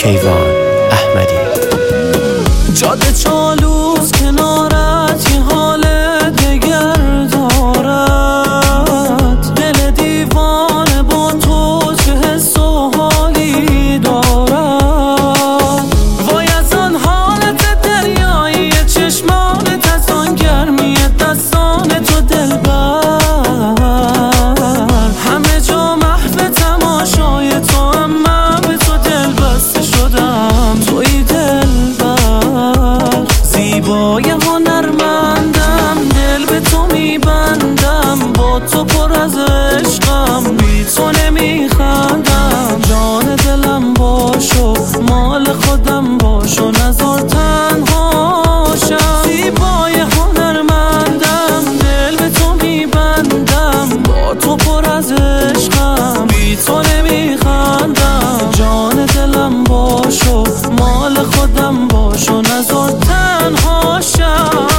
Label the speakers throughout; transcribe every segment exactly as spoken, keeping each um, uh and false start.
Speaker 1: کیوان احمدی.
Speaker 2: جاده چالوس کنارت یه حال دگر دارد، دل دیوانه با تو چه حس و حالی دارد. وای از آن حالت دریایی چشمانت، از آن گرمی دستان تو دلبر، همه جا محو تماشای تو، اما به تو دل بسته شدم. توی دلبر زیبای هنرمندم، دل به تو میبندم، با تو پر از عشقم، بی تو نمیخندم. جان دلم باشو، مال خودم باشو، نذار تنها شم. زیبای هنرمندم، دل به تو میبندم، با تو پر از عشقم، بی تو نمیخندم. جان دلم باشو، مال خودم باشو، نذار تنها شم.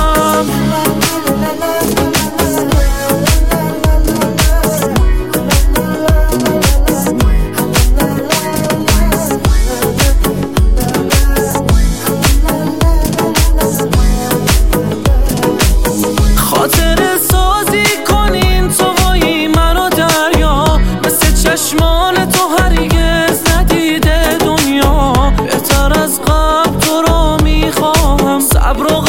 Speaker 2: خاطر سازی کنین تو وای منو دریا، مثل چشمان تو هرگز ندیده دنیا. بهتر از قبل تو رو میخواهم، صبر و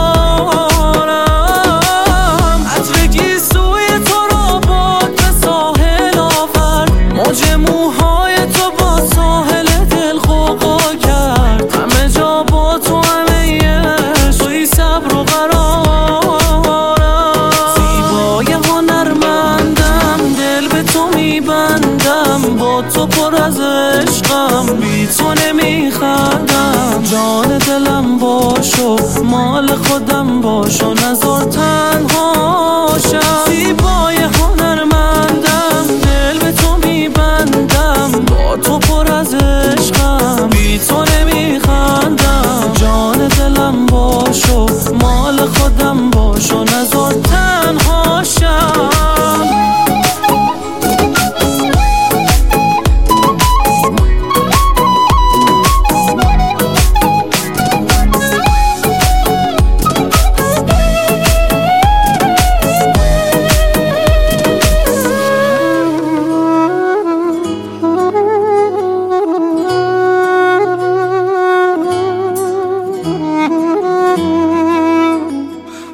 Speaker 2: قرارم، عطرگی سوی تو رو باد به ساحل آورد. موج موهای تو با ساحل دل خوقا کرد، همه جا با تو همه عشقی، صبر و قرارم. زیبای هنرمندم، دل به تو میبندم، با تو پر از عشقم، بی تو نمیخندم. جان دلم باشو، مال خودم باشو، نذار تنها شم. زیبای هنرمندم، دل به تو میبندم، با تو پر از عشقم، بی تو نمیخندم. جان دلم باشو، مال خودم باشو، نذار تنها شم.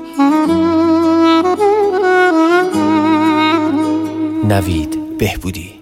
Speaker 1: نوید بهبودی.